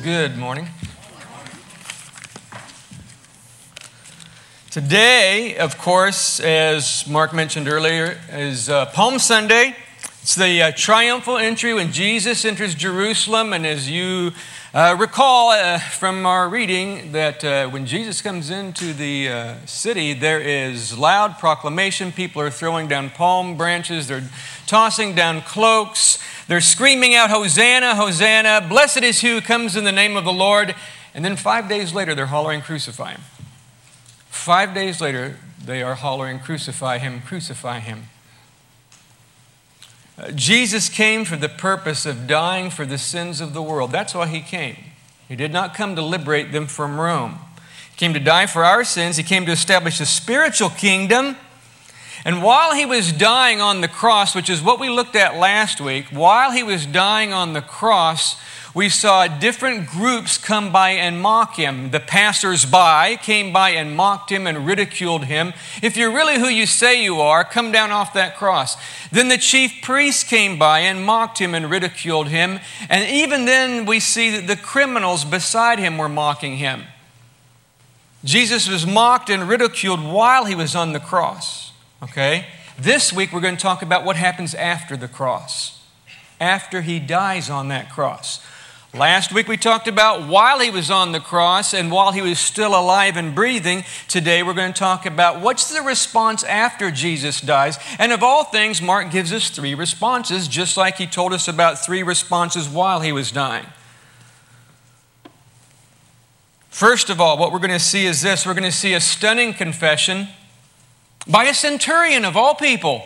Good morning. Today, of course, as Mark mentioned earlier, is Palm Sunday. It's the triumphal entry when Jesus enters Jerusalem. And as you recall from our reading, that when Jesus comes into the city, there is loud proclamation. People are throwing down palm branches. They're tossing down cloaks. They're screaming out, "Hosanna, Hosanna, blessed is he who comes in the name of the Lord." And then 5 days later, they're hollering, "Crucify him." 5 days later, they are hollering, "Crucify him, crucify him." Jesus came for the purpose of dying for the sins of the world. That's why he came. He did not come to liberate them from Rome. He came to die for our sins. He came to establish a spiritual kingdom. And while he was dying on the cross, which is what we looked at last week, while he was dying on the cross, we saw different groups come by and mock him. The passers-by came by and mocked him and ridiculed him. "If you're really who you say you are, come down off that cross." Then the chief priests came by and mocked him and ridiculed him. And even then we see that the criminals beside him were mocking him. Jesus was mocked and ridiculed while he was on the cross. Okay? This week we're going to talk about what happens after the cross, after he dies on that cross. Last week we talked about while he was on the cross and while he was still alive and breathing. Today we're going to talk about what's the response after Jesus dies. And of all things, Mark gives us 3 responses, just like he told us about 3 responses while he was dying. First of all, what we're going to see is this. We're going to see a stunning confession by a centurion of all people.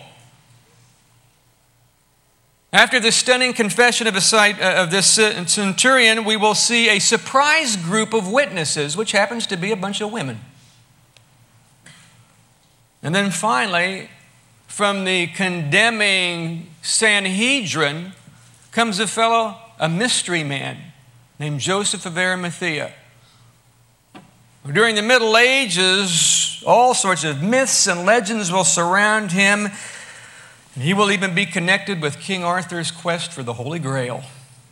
After the stunning confession of this centurion, we will see a surprise group of witnesses, which happens to be a bunch of women. And then finally, from the condemning Sanhedrin comes a mystery man named Joseph of Arimathea. During the Middle Ages, all sorts of myths and legends will surround him. And he will even be connected with King Arthur's quest for the Holy Grail.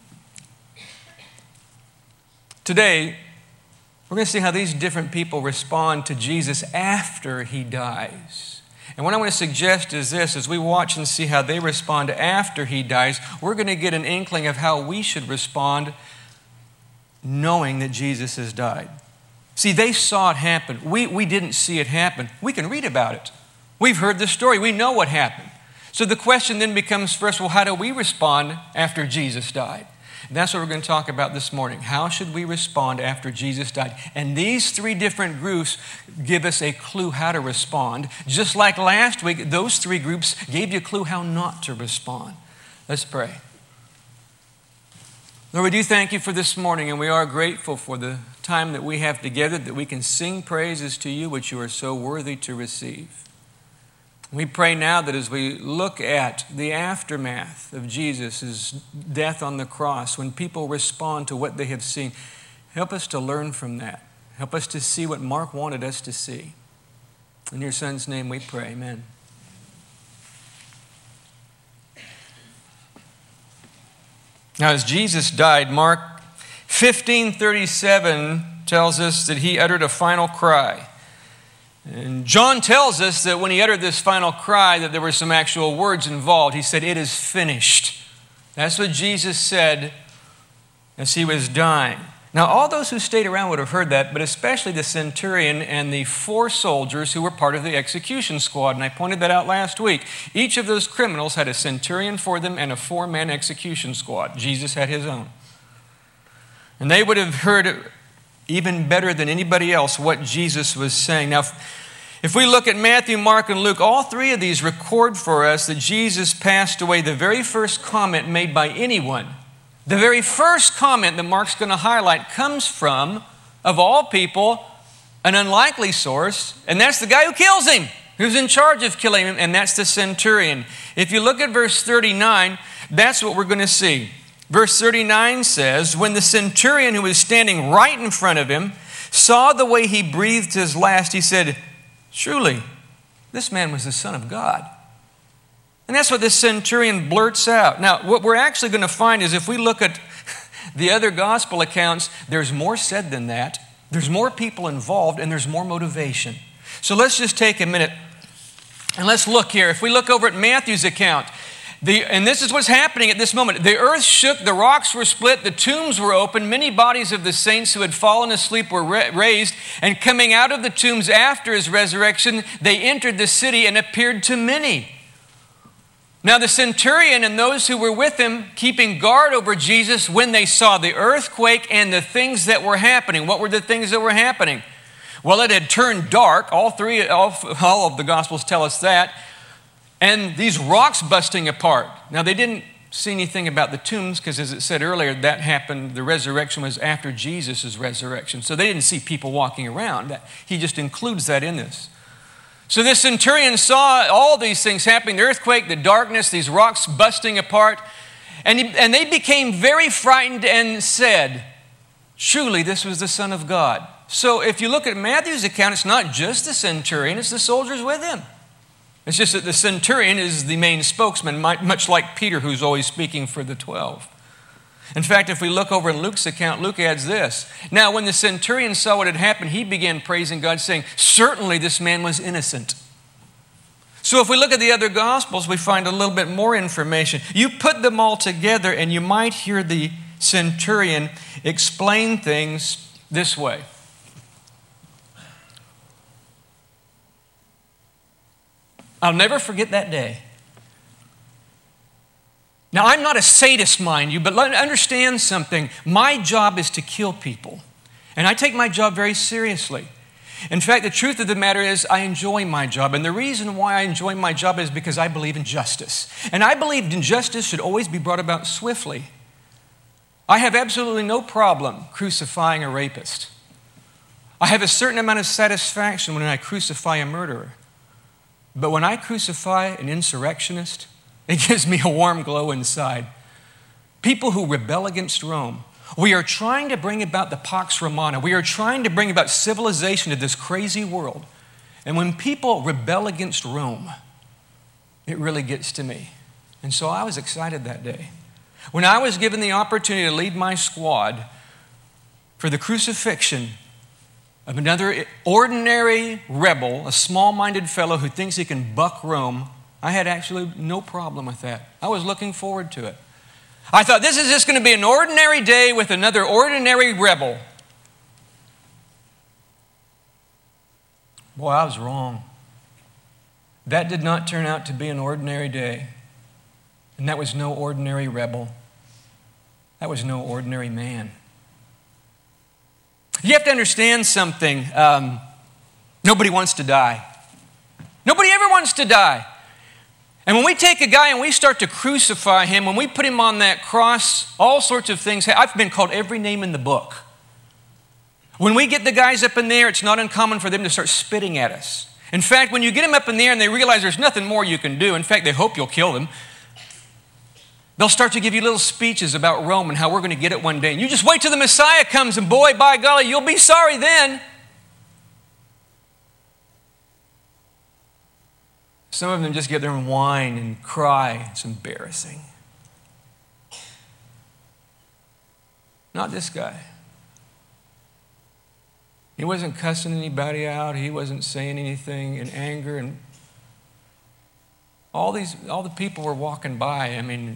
Today, we're going to see how these different people respond to Jesus after he dies. And what I want to suggest is this: as we watch and see how they respond after he dies, we're going to get an inkling of how we should respond knowing that Jesus has died. See, they saw it happen. We didn't see it happen. We can read about it. We've heard the story. We know what happened. So the question then becomes first, well, how do we respond after Jesus died? And that's what we're going to talk about this morning. How should we respond after Jesus died? And these 3 different groups give us a clue how to respond. Just like last week, those 3 groups gave you a clue how not to respond. Let's pray. Lord, we do thank you for this morning, and we are grateful for the time that we have together, that we can sing praises to you, which you are so worthy to receive. We pray now that as we look at the aftermath of Jesus' death on the cross, when people respond to what they have seen, help us to learn from that. Help us to see what Mark wanted us to see. In your Son's name we pray, amen. Now, as Jesus died, Mark 15:37 tells us that he uttered a final cry. And John tells us that when he uttered this final cry, that there were some actual words involved. He said, "It is finished." That's what Jesus said as he was dying. Now, all those who stayed around would have heard that, but especially the centurion and the 4 soldiers who were part of the execution squad. And I pointed that out last week. Each of those criminals had a centurion for them and a 4-man execution squad. Jesus had his own. And they would have heard even better than anybody else what Jesus was saying. Now, if we look at Matthew, Mark, and Luke, all 3 of these record for us that Jesus passed away. The very first comment made by anyone, the very first comment that Mark's going to highlight comes from, of all people, an unlikely source, and that's the guy who kills him, who's in charge of killing him, and that's the centurion. If you look at verse 39, that's what we're going to see. Verse 39 says, "When the centurion who was standing right in front of him saw the way he breathed his last, he said, 'Truly, this man was the Son of God.'" And that's what this centurion blurts out. Now, what we're actually going to find is if we look at The other gospel accounts, there's more said than that. There's more people involved and there's more motivation. So let's just take a minute and let's look here. If we look over at Matthew's account, and this is what's happening at this moment. The earth shook, the rocks were split, the tombs were opened, many bodies of the saints who had fallen asleep were raised, and coming out of the tombs after his resurrection, they entered the city and appeared to many. Now the centurion and those who were with him, keeping guard over Jesus, when they saw the earthquake and the things that were happening. What were the things that were happening? Well, it had turned dark. All of the Gospels tell us that. And these rocks busting apart. Now, they didn't see anything about the tombs because, as it said earlier, that happened, the resurrection was after Jesus' resurrection. So they didn't see people walking around. He just includes that in this. So this centurion saw all these things happening, the earthquake, the darkness, these rocks busting apart. And they became very frightened and said, "Surely this was the Son of God." So if you look at Matthew's account, it's not just the centurion, it's the soldiers with him. It's just that the centurion is the main spokesman, much like Peter, who's always speaking for the 12. In fact, if we look over in Luke's account, Luke adds this. Now, when the centurion saw what had happened, he began praising God, saying, "Certainly this man was innocent." So if we look at the other Gospels, we find a little bit more information. You put them all together, and you might hear the centurion explain things this way. I'll never forget that day. Now, I'm not a sadist, mind you, but understand something. My job is to kill people, and I take my job very seriously. In fact, the truth of the matter is I enjoy my job, and the reason why I enjoy my job is because I believe in justice. And I believe in justice should always be brought about swiftly. I have absolutely no problem crucifying a rapist. I have a certain amount of satisfaction when I crucify a murderer. But when I crucify an insurrectionist, it gives me a warm glow inside. People who rebel against Rome. We are trying to bring about the Pax Romana. We are trying to bring about civilization to this crazy world. And when people rebel against Rome, it really gets to me. And so I was excited that day. When I was given the opportunity to lead my squad for the crucifixion of another ordinary rebel, a small-minded fellow who thinks he can buck Rome, I had actually no problem with that. I was looking forward to it. I thought, this is just going to be an ordinary day with another ordinary rebel. Boy, I was wrong. That did not turn out to be an ordinary day. And that was no ordinary rebel. That was no ordinary man. You have to understand something. Nobody wants to die. Nobody ever wants to die. And when we take a guy and we start to crucify him, when we put him on that cross, all sorts of things. I've been called every name in the book. When we get the guys up in there, it's not uncommon for them to start spitting at us. In fact, when you get them up in the air and they realize there's nothing more you can do, in fact, they hope you'll kill them, they'll start to give you little speeches about Rome and how we're going to get it one day. And you just wait till the Messiah comes, and boy, by golly, you'll be sorry then. Some of them just get there and whine and cry. It's embarrassing. Not this guy. He wasn't cussing anybody out. He wasn't saying anything in anger. And all the people were walking by. I mean,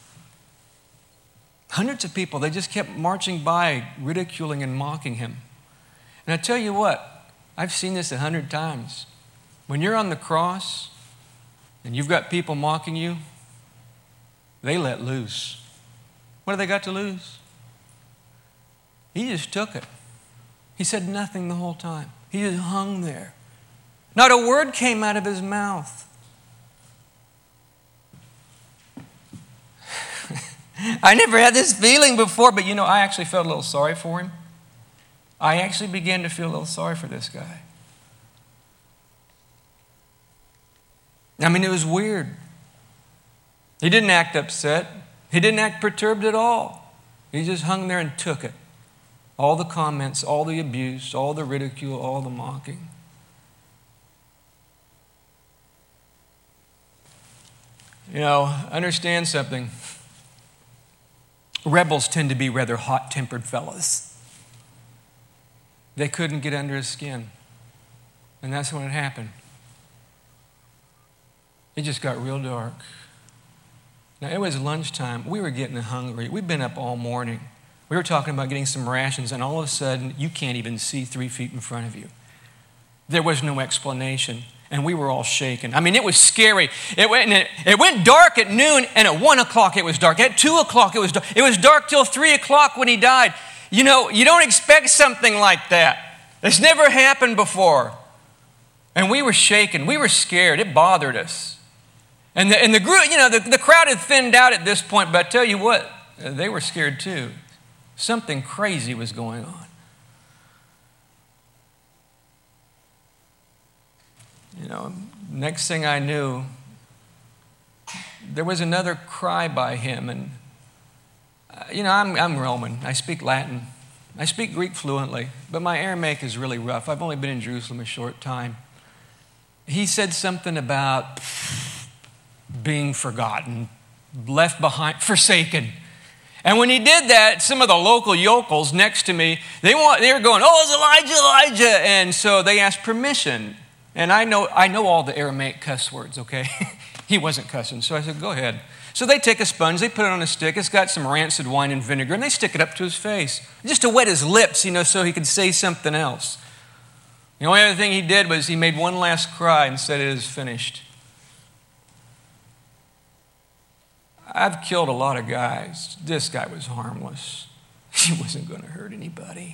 hundreds of people, they just kept marching by, ridiculing and mocking him. And I tell you what, I've seen this 100 times. When you're on the cross and you've got people mocking you, they let loose. What do they got to lose? He just took it. He said nothing the whole time. He just hung there. Not a word came out of his mouth. I never had this feeling before, but I actually felt a little sorry for him. I actually began to feel a little sorry for this guy. I mean, it was weird. He didn't act upset. He didn't act perturbed at all. He just hung there and took it. All the comments, all the abuse, all the ridicule, all the mocking. Understand something. Rebels tend to be rather hot-tempered fellas. They couldn't get under his skin. And that's when it happened. It just got real dark. Now, it was lunchtime. We were getting hungry. We'd been up all morning. We were talking about getting some rations, and all of a sudden, you can't even see 3 feet in front of you. There was no explanation, and we were all shaken. I mean, it was scary. It went dark at noon, and at 1 o'clock it was dark. At 2 o'clock it was dark. It was dark till 3 o'clock when he died. You know, you don't expect something like that. It's never happened before. And we were shaken. We were scared. It bothered us. And the group, you know, the crowd had thinned out at this point, but I tell you what, they were scared too. Something crazy was going on. You know, next thing I knew, there was another cry by him. And, you know, I'm Roman. I speak Latin. I speak Greek fluently, but my Aramaic is really rough. I've only been in Jerusalem a short time. He said something about being forgotten, left behind, forsaken. And when he did that, some of the local yokels next to me, they were going, "Oh, it's Elijah." And so they asked permission. And I know all the Aramaic cuss words, okay? He wasn't cussing, so I said, "Go ahead." So they take a sponge, they put it on a stick, it's got some rancid wine and vinegar, and they stick it up to his face, just to wet his lips, you know, so he could say something else. The only other thing he did was he made one last cry and said, "It is finished." I've killed a lot of guys. This guy was harmless. He wasn't going to hurt anybody.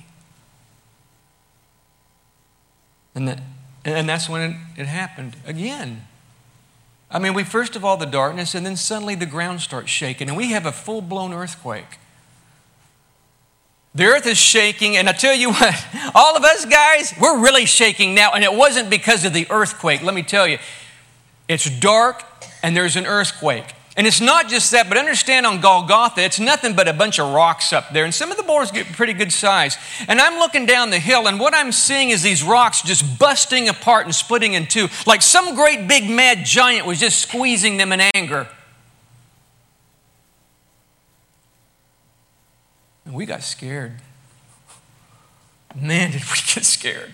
And that's when it happened again. I mean, first of all the darkness, and then suddenly the ground starts shaking, and we have a full-blown earthquake. The earth is shaking, and I tell you what, all of us guys, we're really shaking now, and it wasn't because of the earthquake. Let me tell you, it's dark, and there's an earthquake. And it's not just that, but understand on Golgotha, it's nothing but a bunch of rocks up there. And some of the boulders get pretty good size. And I'm looking down the hill, and what I'm seeing is these rocks just busting apart and splitting in two, like some great big mad giant was just squeezing them in anger. And we got scared. Man, did we get scared.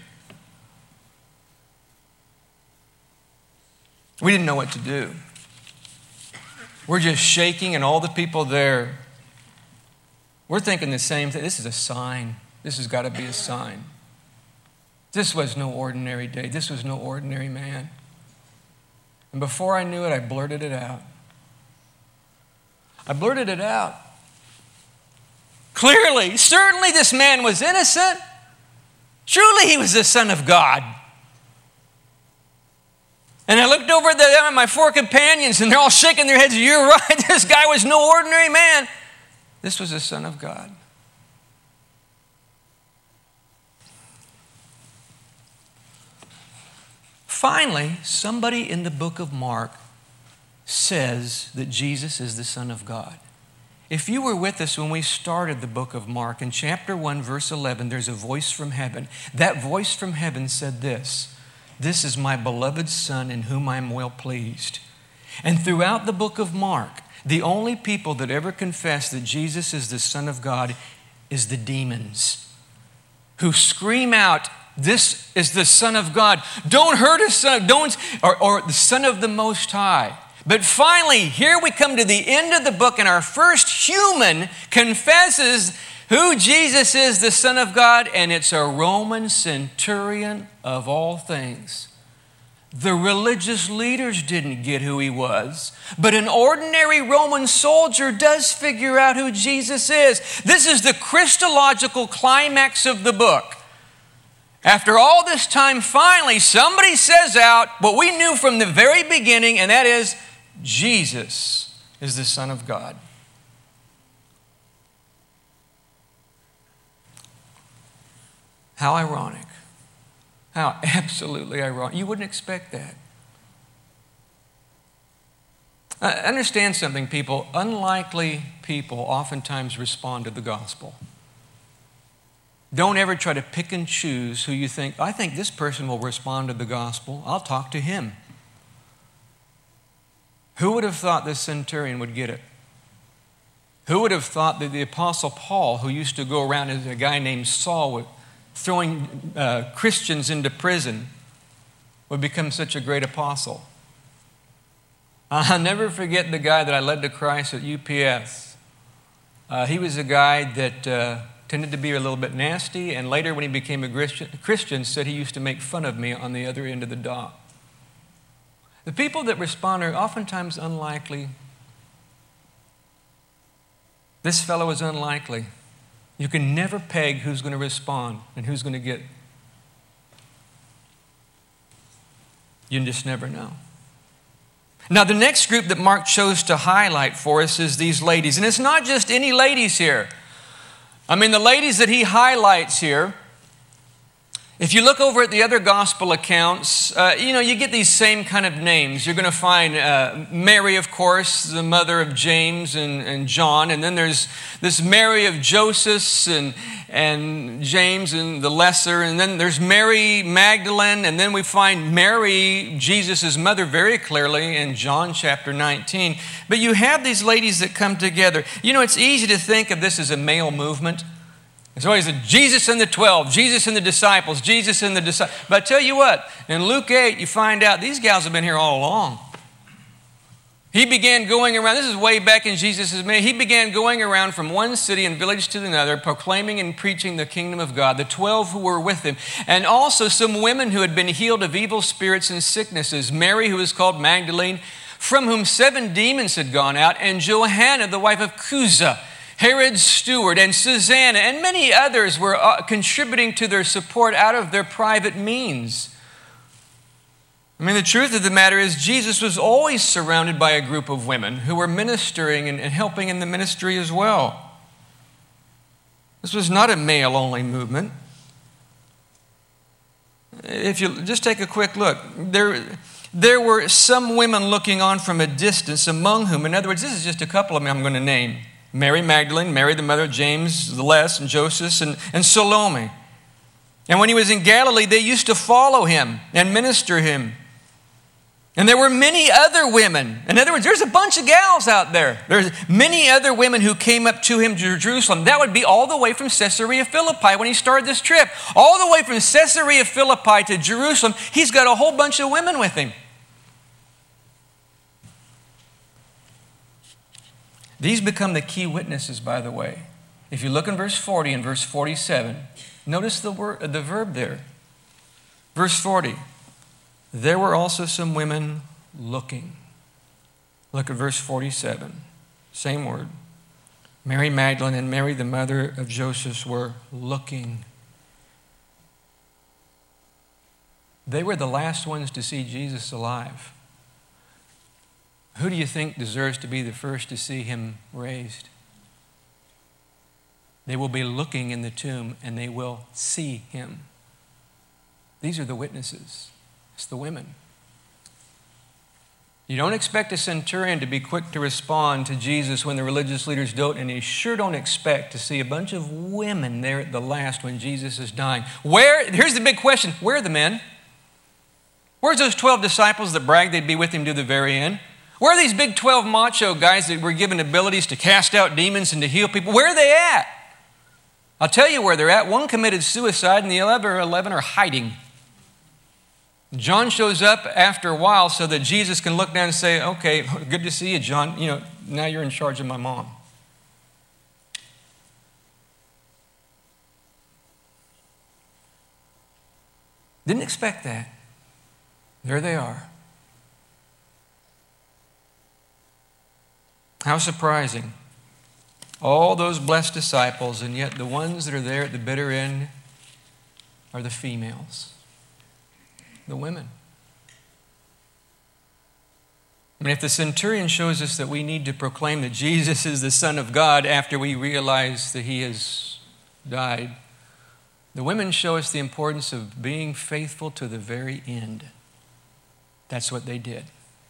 We didn't know what to do. We're just shaking, and all the people there, we're thinking the same thing. This is a sign. This has got to be a sign. This was no ordinary day. This was no ordinary man. And before I knew it, I blurted it out. I blurted it out. Clearly, certainly this man was innocent. Surely he was the Son of God. And I looked over at my 4 companions, and they're all shaking their heads. "You're right, this guy was no ordinary man." This was the Son of God. Finally, somebody in the book of Mark says that Jesus is the Son of God. If you were with us when we started the book of Mark, in chapter 1, verse 11, there's a voice from heaven. That voice from heaven said this: "This is my beloved Son in whom I am well pleased." And throughout the book of Mark, the only people that ever confess that Jesus is the Son of God is the demons, who scream out, "This is the Son of God. Don't hurt his Son, or the Son of the Most High." But finally, here we come to the end of the book, and our first human confesses who Jesus is, the Son of God, and it's a Roman centurion of all things. The religious leaders didn't get who he was, but an ordinary Roman soldier does figure out who Jesus is. This is the Christological climax of the book. After all this time, finally, somebody says out what we knew from the very beginning, and that is, Jesus is the Son of God. How ironic. How absolutely ironic. You wouldn't expect that. Understand something, people. Unlikely people oftentimes respond to the gospel. Don't ever try to pick and choose who you think, "I think this person will respond to the gospel. I'll talk to him." Who would have thought this centurion would get it? Who would have thought that the Apostle Paul, who used to go around as a guy named Saul, throwing Christians into prison, would become such a great apostle? I'll never forget the guy that I led to Christ at UPS. He was a guy that tended to be a little bit nasty, and later when he became a Christian, said he used to make fun of me on the other end of the dock. The people that respond are oftentimes unlikely. This fellow is unlikely. You can never peg who's going to respond and who's going to get. You just never know. Now, the next group that Mark chose to highlight for us is these ladies. And it's not just any ladies here. I mean, the ladies that he highlights here, if you look over at the other gospel accounts, you get these same kind of names. You're going to find Mary, of course, the mother of James and John. And then there's this Mary of Joseph and James and the lesser. And then there's Mary Magdalene. And then we find Mary, Jesus' mother, very clearly in John chapter 19. But you have these ladies that come together. You know, it's easy to think of this as a male movement. It's always Jesus and the 12, Jesus and the disciples, Jesus and the disciples. But I tell you what, in Luke 8, you find out these gals have been here all along. He began going around, this is way back in Jesus' ministry, he began going around from one city and village to another, proclaiming and preaching the kingdom of God, the 12 who were with him, and also some women who had been healed of evil spirits and sicknesses. Mary, who was called Magdalene, from whom 7 demons had gone out, and Johanna, the wife of Chuza, Herod's steward, and Susanna, and many others were contributing to their support out of their private means. I mean, the truth of the matter is Jesus was always surrounded by a group of women who were ministering and helping in the ministry as well. This was not a male-only movement. If you just take a quick look, there were some women looking on from a distance, among whom, in other words, this is just a couple of them I'm going to name. Mary Magdalene, Mary the mother of James, the less, and Joseph, and Salome. And when he was in Galilee, they used to follow him and minister him. And there were many other women. In other words, there's a bunch of gals out there. There's many other women who came up to him to Jerusalem. That would be all the way from Caesarea Philippi when he started this trip. All the way from Caesarea Philippi to Jerusalem, he's got a whole bunch of women with him. These become the key witnesses, by the way. If you look in verse 40 and verse 47, notice the verb there. Verse 40, there were also some women looking. Look at verse 47, same word. Mary Magdalene and Mary, the mother of Joseph, were looking. They were the last ones to see Jesus alive. Who do you think deserves to be the first to see him raised? They will be looking in the tomb and they will see him. These are the witnesses. It's the women. You don't expect a centurion to be quick to respond to Jesus when the religious leaders don't, and you sure don't expect to see a bunch of women there at the last when Jesus is dying. Here's the big question, where are the men? Where's those 12 disciples that bragged they'd be with him to the very end? Where are these big 12 macho guys that were given abilities to cast out demons and to heal people? Where are they at? I'll tell you where they're at. One committed suicide and the other 11 are hiding. John shows up after a while so that Jesus can look down and say, okay, good to see you, John. Now you're in charge of my mom. Didn't expect that. There they are. How surprising. All those blessed disciples, and yet the ones that are there at the bitter end are the females, the women. I mean, if the centurion shows us that we need to proclaim that Jesus is the Son of God after we realize that he has died, the women show us the importance of being faithful to the very end. That's what they did.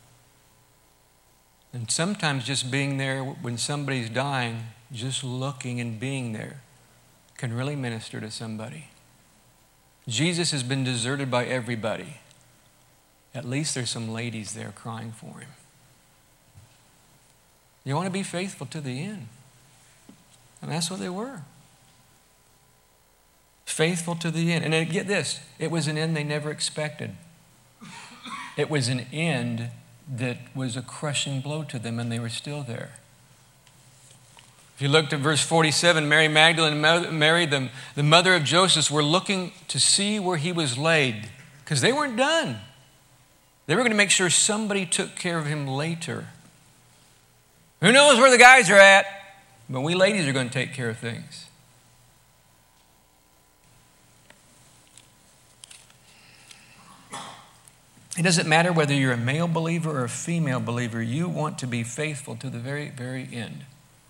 And sometimes just being there when somebody's dying, just looking and being there, can really minister to somebody. Jesus has been deserted by everybody. At least there's some ladies there crying for him. You want to be faithful to the end. And that's what they were. Faithful to the end. And then get this, it was an end they never expected. It was an end that was a crushing blow to them, and they were still there. If you looked at verse 47, Mary Magdalene and Mary, the mother of Joseph, were looking to see where he was laid because they weren't done. They were going to make sure somebody took care of him later. Who knows where the guys are at? But we ladies are going to take care of things. It doesn't matter whether you're a male believer or a female believer. You want to be faithful to the very, very end.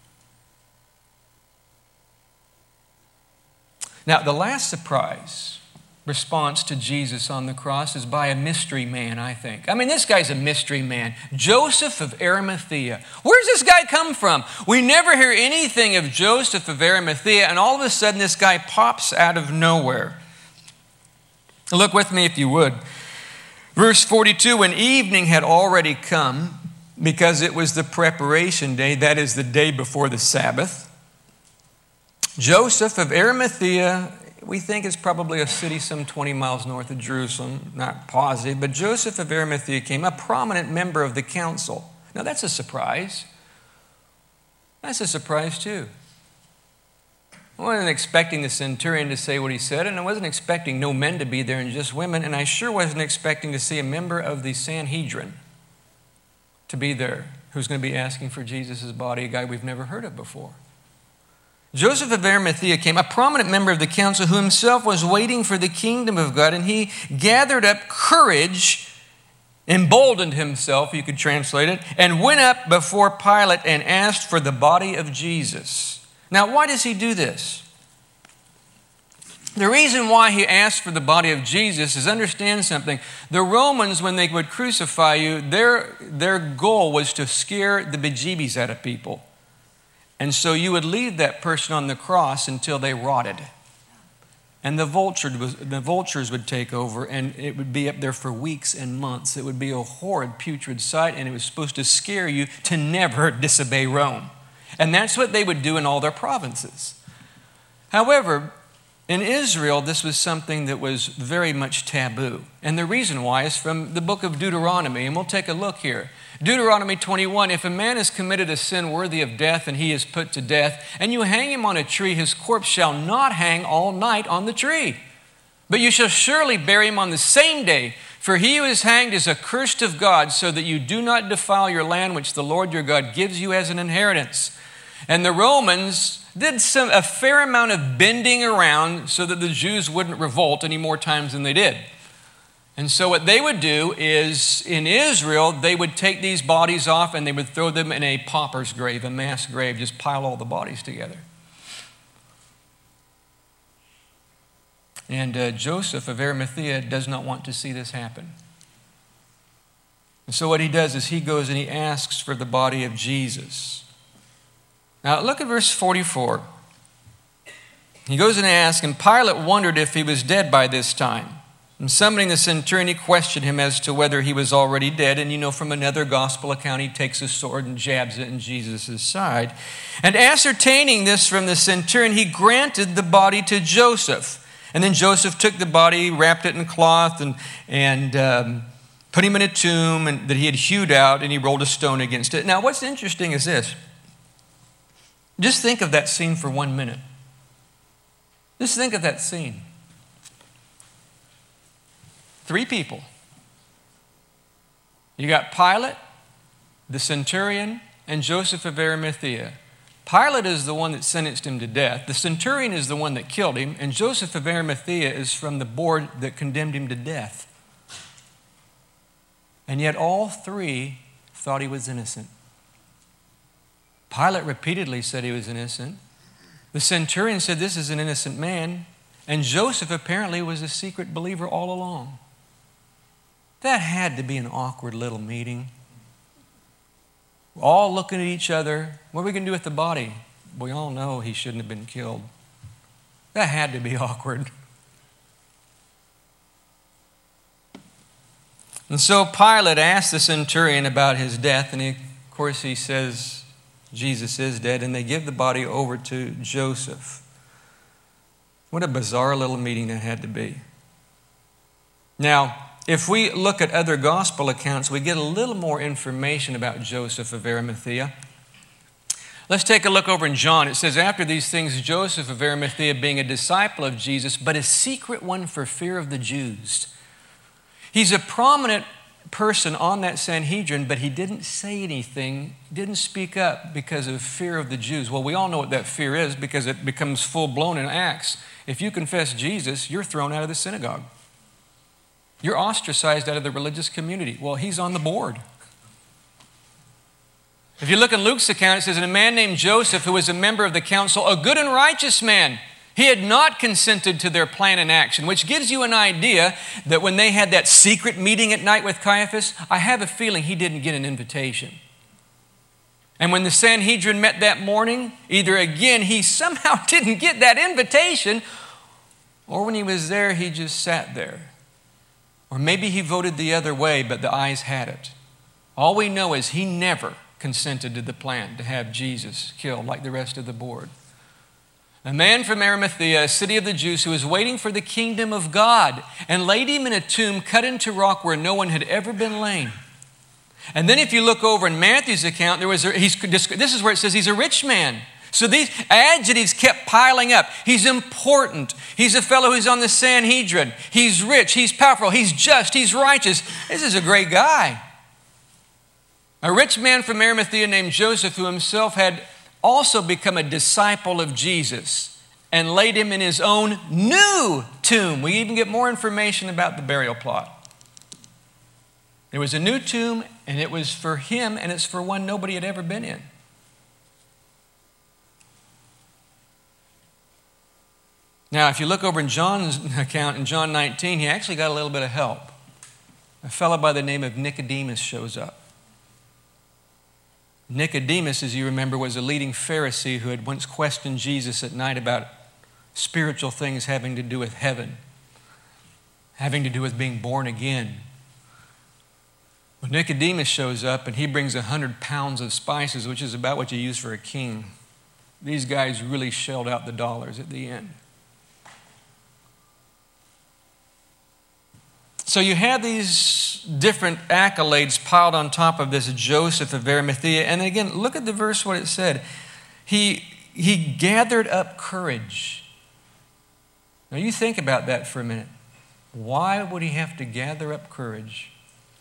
Now, the last surprise response to Jesus on the cross is by a mystery man, I think. I mean, this guy's a mystery man. Joseph of Arimathea. Where's this guy come from? We never hear anything of Joseph of Arimathea, and all of a sudden this guy pops out of nowhere. Look with me if you would. Verse 42, when evening had already come, because it was the preparation day, that is the day before the Sabbath, Joseph of Arimathea, we think it's probably a city some 20 miles north of Jerusalem, not positive, but Joseph of Arimathea came, a prominent member of the council. Now that's a surprise. That's a surprise too. I wasn't expecting the centurion to say what he said, and I wasn't expecting no men to be there and just women, and I sure wasn't expecting to see a member of the Sanhedrin to be there who's going to be asking for Jesus' body, a guy we've never heard of before. Joseph of Arimathea came, a prominent member of the council who himself was waiting for the kingdom of God, and he gathered up courage, emboldened himself, you could translate it, and went up before Pilate and asked for the body of Jesus. Now, why does he do this? The reason why he asked for the body of Jesus is, understand something. The Romans, when they would crucify you, their goal was to scare the bejeebies out of people. And so you would leave that person on the cross until they rotted. And the vultures would take over, and it would be up there for weeks and months. It would be a horrid, putrid sight, and it was supposed to scare you to never disobey Rome. And that's what they would do in all their provinces. However, in Israel, this was something that was very much taboo. And the reason why is from the book of Deuteronomy, and we'll take a look here. Deuteronomy 21, if a man has committed a sin worthy of death and he is put to death, and you hang him on a tree, his corpse shall not hang all night on the tree. But you shall surely bury him on the same day, for he who is hanged is accursed of God, so that you do not defile your land which the Lord your God gives you as an inheritance. And the Romans did a fair amount of bending around so that the Jews wouldn't revolt any more times than they did. And so what they would do is, in Israel, they would take these bodies off and they would throw them in a pauper's grave, a mass grave, just pile all the bodies together. And Joseph of Arimathea does not want to see this happen. And so what he does is he goes and he asks for the body of Jesus. Now look at verse 44. He goes and asks, and Pilate wondered if he was dead by this time. And summoning the centurion, he questioned him as to whether he was already dead. And you know, from another gospel account, he takes a sword and jabs it in Jesus' side. And ascertaining this from the centurion, he granted the body to Joseph. And then Joseph took the body, wrapped it in cloth, and put him in a tomb that he had hewed out, and he rolled a stone against it. Now, what's interesting is this. Just think of that scene for 1 minute. Just think of that scene. 3 people. You got Pilate, the centurion, and Joseph of Arimathea. Pilate is the one that sentenced him to death. The centurion is the one that killed him, and Joseph of Arimathea is from the board that condemned him to death. And yet all 3 thought he was innocent. Pilate repeatedly said he was innocent. The centurion said this is an innocent man. And Joseph apparently was a secret believer all along. That had to be an awkward little meeting. All looking at each other. What are we going to do with the body? We all know he shouldn't have been killed. That had to be awkward. And so Pilate asked the centurion about his death, and of course he says, Jesus is dead, and they give the body over to Joseph. What a bizarre little meeting that had to be. Now, if we look at other gospel accounts, we get a little more information about Joseph of Arimathea. Let's take a look over in John. It says, after these things, Joseph of Arimathea, being a disciple of Jesus, but a secret one for fear of the Jews. He's a prominent person on that Sanhedrin, but he didn't say anything, didn't speak up because of fear of the Jews. Well, we all know what that fear is because it becomes full-blown in Acts. If you confess Jesus, you're thrown out of the synagogue. You're ostracized out of the religious community. Well, he's on the board. If you look in Luke's account, it says, and a man named Joseph, who was a member of the council, a good and righteous man, he had not consented to their plan and action, which gives you an idea that when they had that secret meeting at night with Caiaphas, I have a feeling he didn't get an invitation. And when the Sanhedrin met that morning, either again he somehow didn't get that invitation, or when he was there, he just sat there. Or maybe he voted the other way, but the ayes had it. All we know is he never consented to the plan to have Jesus killed like the rest of the board. A man from Arimathea, a city of the Jews, who was waiting for the kingdom of God, and laid him in a tomb cut into rock where no one had ever been laid. And then if you look over in Matthew's account, this is where it says he's a rich man. So these adjectives kept piling up. He's important. He's a fellow who's on the Sanhedrin. He's rich. He's powerful. He's just. He's righteous. This is a great guy. A rich man from Arimathea named Joseph, who himself had also become a disciple of Jesus, and laid him in his own new tomb. We even get more information about the burial plot. There was a new tomb, and it was for him, and it's for one nobody had ever been in. Now, if you look over in John's account, in John 19, he actually got a little bit of help. A fellow by the name of Nicodemus shows up. Nicodemus, as you remember, was a leading Pharisee who had once questioned Jesus at night about spiritual things having to do with heaven, having to do with being born again. Well, Nicodemus shows up and he brings 100 pounds of spices, which is about what you use for a king. These guys really shelled out the dollars at the end. So you have these different accolades piled on top of this Joseph of Arimathea. And again, look at the verse, what it said. He gathered up courage. Now you think about that for a minute. Why would he have to gather up courage?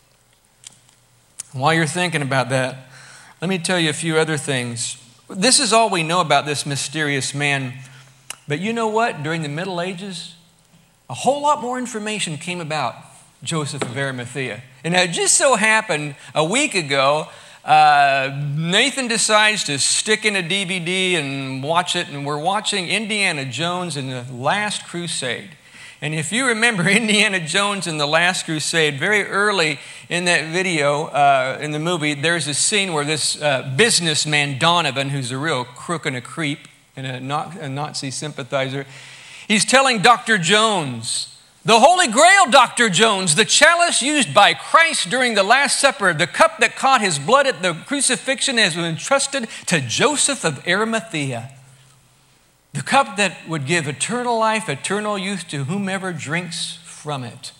While you're thinking about that, let me tell you a few other things. This is all we know about this mysterious man. But you know what? During the Middle Ages, a whole lot more information came about Joseph of Arimathea. And it just so happened a week ago, Nathan decides to stick in a DVD and watch it, and we're watching Indiana Jones and the Last Crusade. And if you remember Indiana Jones and the Last Crusade, very early in that video, in the movie, there's a scene where this businessman, Donovan, who's a real crook and a creep and a Nazi sympathizer, he's telling Dr. Jones, the Holy Grail, Dr. Jones, the chalice used by Christ during the Last Supper, the cup that caught his blood at the crucifixion has been entrusted to Joseph of Arimathea. The cup that would give eternal life, eternal youth to whomever drinks from it.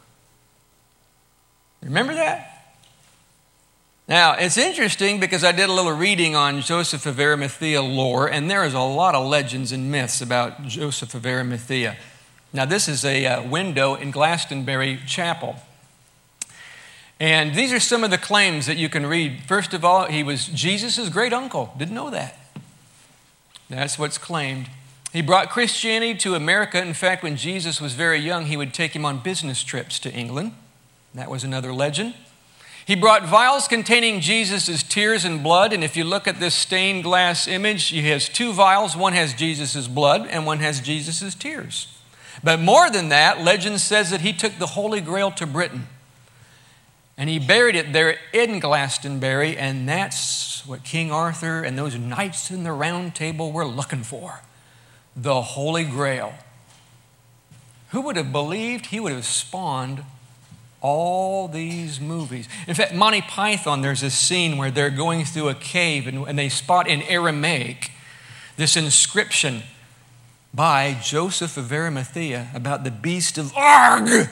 Remember that? Now, it's interesting because I did a little reading on Joseph of Arimathea lore, and there is a lot of legends and myths about Joseph of Arimathea. Now, this is a window in Glastonbury Chapel. And these are some of the claims that you can read. First of all, he was Jesus' great uncle. Didn't know that. That's what's claimed. He brought Christianity to America. In fact, when Jesus was very young, he would take him on business trips to England. That was another legend. He brought vials containing Jesus' tears and blood. And if you look at this stained glass image, he has two vials. One has Jesus' blood and one has Jesus' tears. But more than that, legend says that he took the Holy Grail to Britain. And he buried it there in Glastonbury, and that's what King Arthur and those knights in the Round Table were looking for. The Holy Grail. Who would have believed he would have spawned all these movies. In fact, Monty Python, there's a scene where they're going through a cave and they spot in Aramaic this inscription by Joseph of Arimathea about the beast of Arg,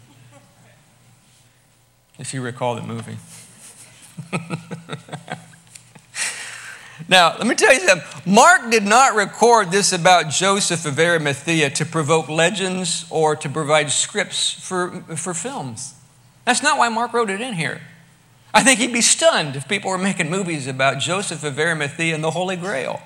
if you recall the movie. Now, let me tell you something. Mark did not record this about Joseph of Arimathea to provoke legends or to provide scripts for films. That's not why Mark wrote it in here. I think he'd be stunned if people were making movies about Joseph of Arimathea and the Holy Grail.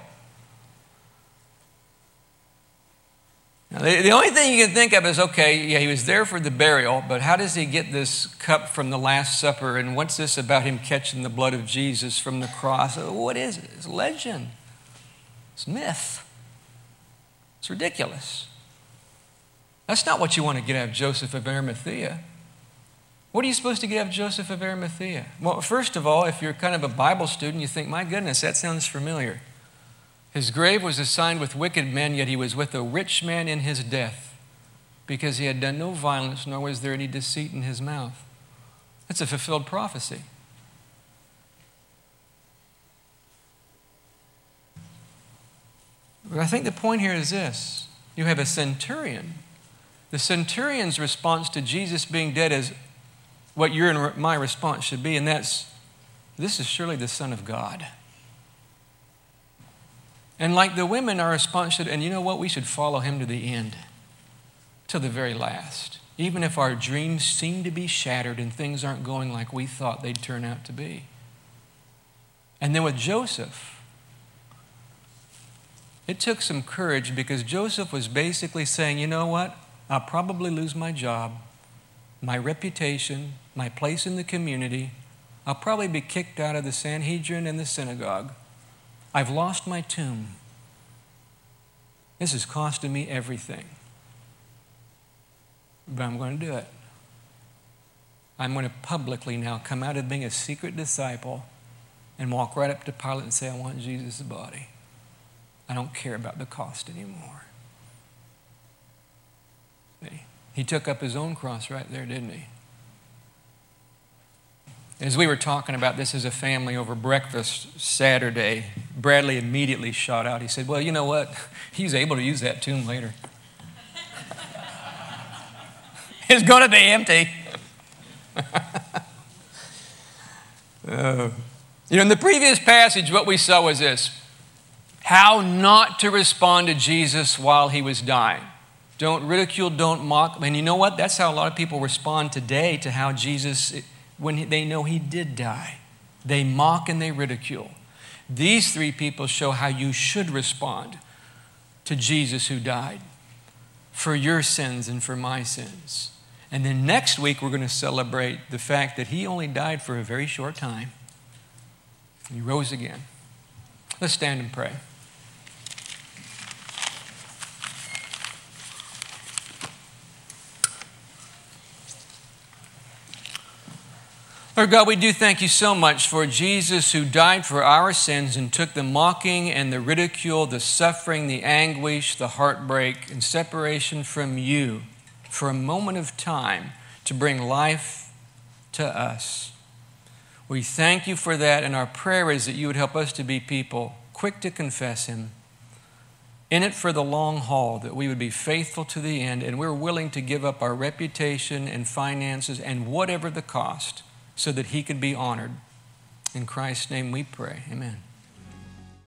Now, the only thing you can think of is, okay, yeah, he was there for the burial, but how does he get this cup from the Last Supper? And what's this about him catching the blood of Jesus from the cross? What is it? It's legend. It's myth. It's ridiculous. That's not what you want to get out of Joseph of Arimathea. What are you supposed to get out of Joseph of Arimathea? Well, first of all, if you're kind of a Bible student, you think, my goodness, that sounds familiar. His grave was assigned with wicked men, yet he was with a rich man in his death, because he had done no violence, nor was there any deceit in his mouth. That's a fulfilled prophecy. But I think the point here is this. You have a centurion. The centurion's response to Jesus being dead is what your and my response should be, and that's, this is surely the Son of God. And like the women, our response should, and you know what? We should follow him to the end, to the very last. Even if our dreams seem to be shattered and things aren't going like we thought they'd turn out to be. And then with Joseph, it took some courage, because Joseph was basically saying, you know what? I'll probably lose my job, my reputation, my place in the community. I'll probably be kicked out of the Sanhedrin and the synagogue. I've lost my tomb. This is costing me everything. But I'm going to do it. I'm going to publicly now come out of being a secret disciple and walk right up to Pilate and say, I want Jesus' body. I don't care about the cost anymore. He took up his own cross right there, didn't he? As we were talking about this as a family over breakfast Saturday, Bradley immediately shot out. He said, well, you know what? He's able to use that tomb later. It's going to be empty. In the previous passage, what we saw was this. How not to respond to Jesus while he was dying. Don't ridicule, don't mock. And you know what? That's how a lot of people respond today to how Jesus, when they know he did die. They mock and they ridicule. These three people show how you should respond to Jesus who died for your sins and for my sins. And then next week we're going to celebrate the fact that he only died for a very short time. He rose again. Let's stand and pray. Lord God, we do thank you so much for Jesus who died for our sins and took the mocking and the ridicule, the suffering, the anguish, the heartbreak, and separation from you for a moment of time to bring life to us. We thank you for that, and our prayer is that you would help us to be people quick to confess him, in it for the long haul, that we would be faithful to the end, and we're willing to give up our reputation and finances and whatever the cost, so that he could be honored. In Christ's name we pray. Amen.